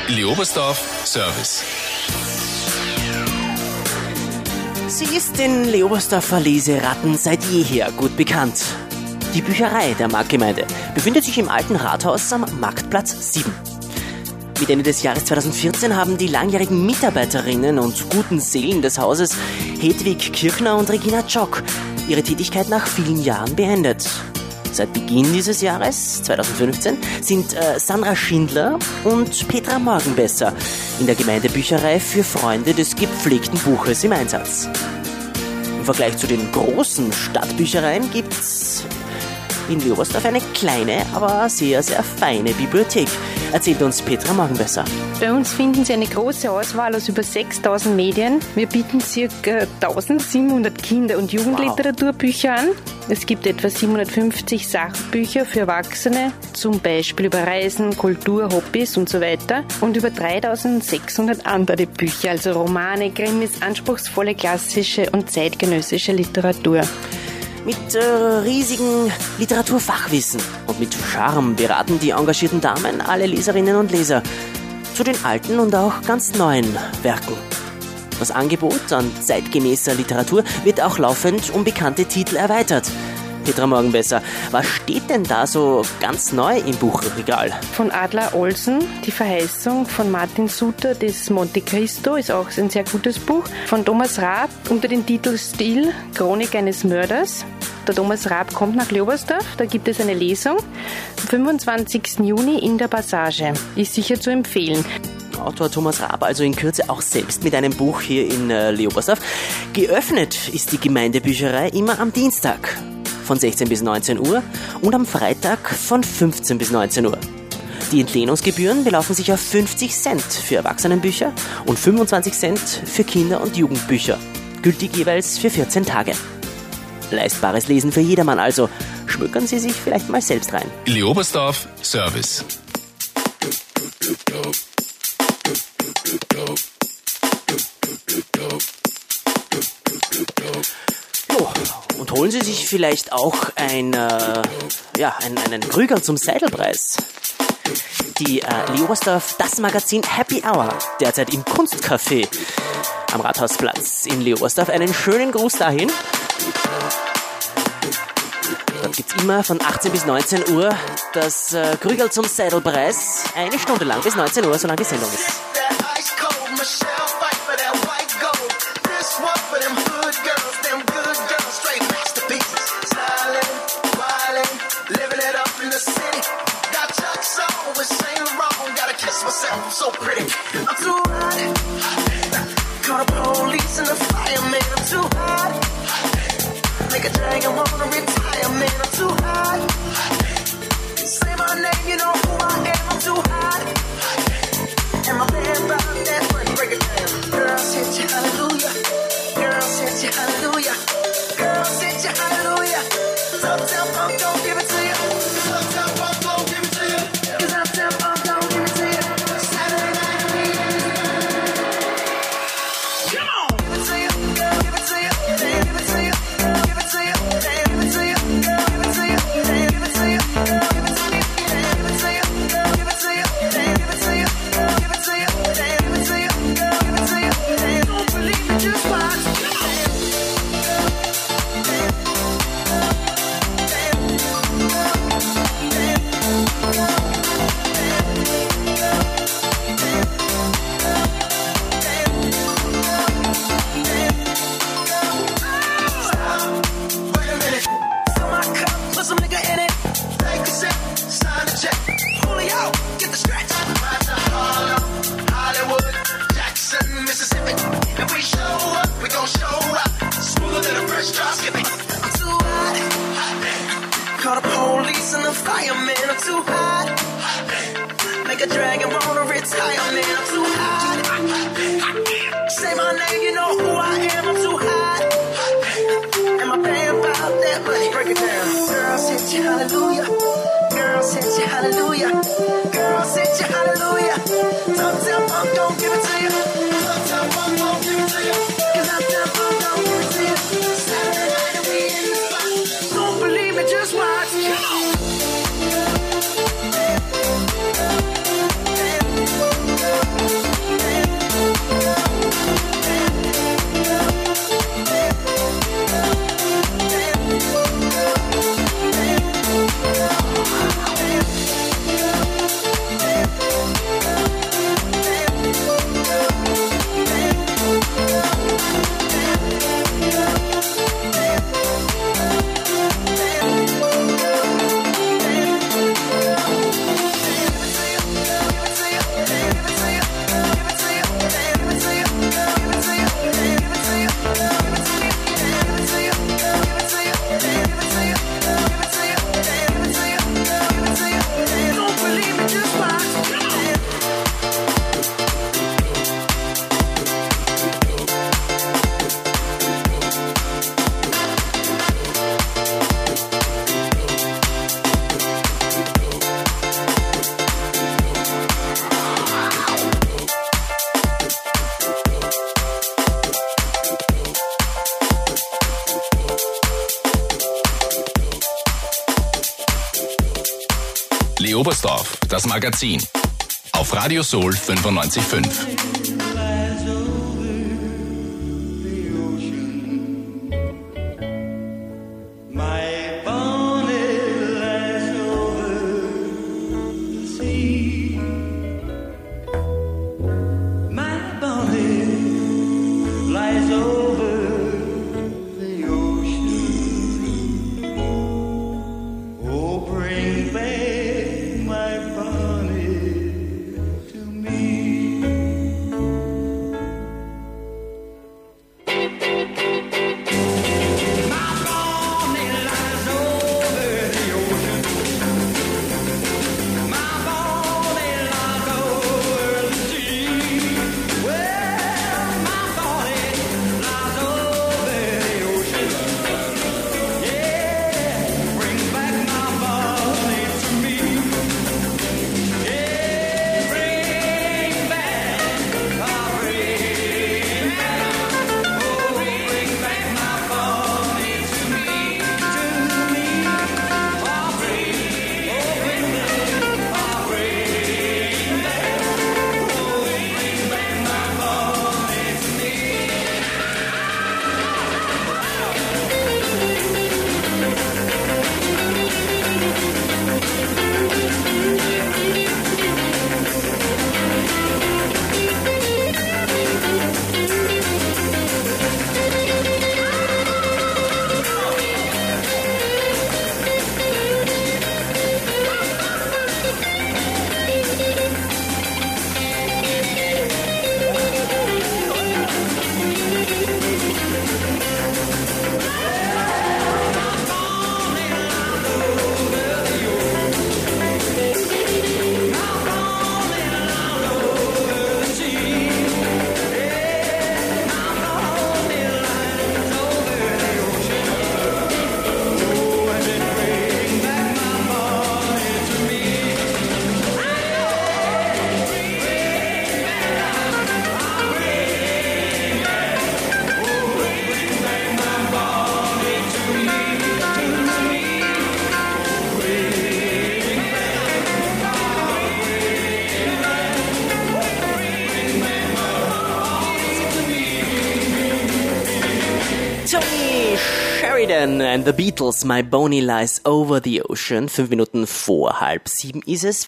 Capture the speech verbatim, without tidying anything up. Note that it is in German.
Leobersdorf Service. Sie ist den Leobersdorfer Leseratten seit jeher gut bekannt. Die Bücherei der Marktgemeinde befindet sich im alten Rathaus am Marktplatz sieben. Mit Ende des Jahres zweitausendvierzehn haben die langjährigen Mitarbeiterinnen und guten Seelen des Hauses Hedwig Kirchner und Regina Jock ihre Tätigkeit nach vielen Jahren beendet. Seit Beginn dieses Jahres, zweitausendfünfzehn, sind äh, Sandra Schindler und Petra Morgenbesser in der Gemeindebücherei für Freunde des gepflegten Buches im Einsatz. Im Vergleich zu den großen Stadtbüchereien gibt's in Leobersdorf eine kleine, aber sehr, sehr feine Bibliothek, erzählt uns Petra Morgenbesser. Bei uns finden Sie eine große Auswahl aus über sechstausend Medien. Wir bieten ca. eintausendsiebenhundert Kinder- und Jugendliteraturbücher an. Es gibt etwa siebenhundertfünfzig Sachbücher für Erwachsene, zum Beispiel über Reisen, Kultur, Hobbys und so weiter. Und über dreitausendsechshundert andere Bücher, also Romane, Krimis, anspruchsvolle klassische und zeitgenössische Literatur. Mit äh, riesigem Literaturfachwissen und mit Charme beraten die engagierten Damen alle Leserinnen und Leser zu den alten und auch ganz neuen Werken. Das Angebot an zeitgemäßer Literatur wird auch laufend um bekannte Titel erweitert. Petra Morgenbesser, was steht denn da so ganz neu im Buchregal? Von Adler Olsen, Die Verheißung, von Martin Suter, das Monte Cristo, ist auch ein sehr gutes Buch. Von Thomas Raab unter dem Titel Still, Chronik eines Mörders. Der Thomas Raab kommt nach Leobersdorf, da gibt es eine Lesung am fünfundzwanzigsten Juni in der Passage. Ist sicher zu empfehlen. Autor Thomas Raab also in Kürze auch selbst mit einem Buch hier in äh, Leobersdorf. Geöffnet ist die Gemeindebücherei immer am Dienstag von sechzehn bis neunzehn Uhr und am Freitag von fünfzehn bis neunzehn Uhr. Die Entlehnungsgebühren belaufen sich auf fünfzig Cent für Erwachsenenbücher und fünfundzwanzig Cent für Kinder- und Jugendbücher, gültig jeweils für vierzehn Tage. Leistbares Lesen für jedermann also. Schmökern Sie sich vielleicht mal selbst rein. Leobersdorf Service. Jo, und holen Sie sich vielleicht auch ein, äh, ja, einen, einen Krüger zum Seidelpreis. Die äh, Leobersdorf, das Magazin Happy Hour, derzeit im Kunstcafé am Rathausplatz in Leobersdorf. Einen schönen Gruß dahin. Dort gibt es immer von achtzehn bis neunzehn Uhr das äh, Krügerl zum Seidelpreis. Eine Stunde lang bis neunzehn Uhr, solange die Sendung ist. I'm so pretty. I'm too hot. Call the police and the fireman. I'm too hot. Make a dragon wanna retire, man. I'm too hot. Say my name, you know who I am. I'm too hot. And my band about that money, break it down. Girls hit you, hallelujah. Girls hit you, hallelujah. Girls hit you, hallelujah. Uptown Funk don't give it to you. Uptown Funk don't give it to you. 'Cause Uptown Funk don't give it to you. Just watch. Oberstdorf, das Magazin. Auf Radio Soul fünfundneunzig Komma fünf. And the Beatles, My Bonnie Lies Over the Ocean. Fünf Minuten vor halb sieben ist es.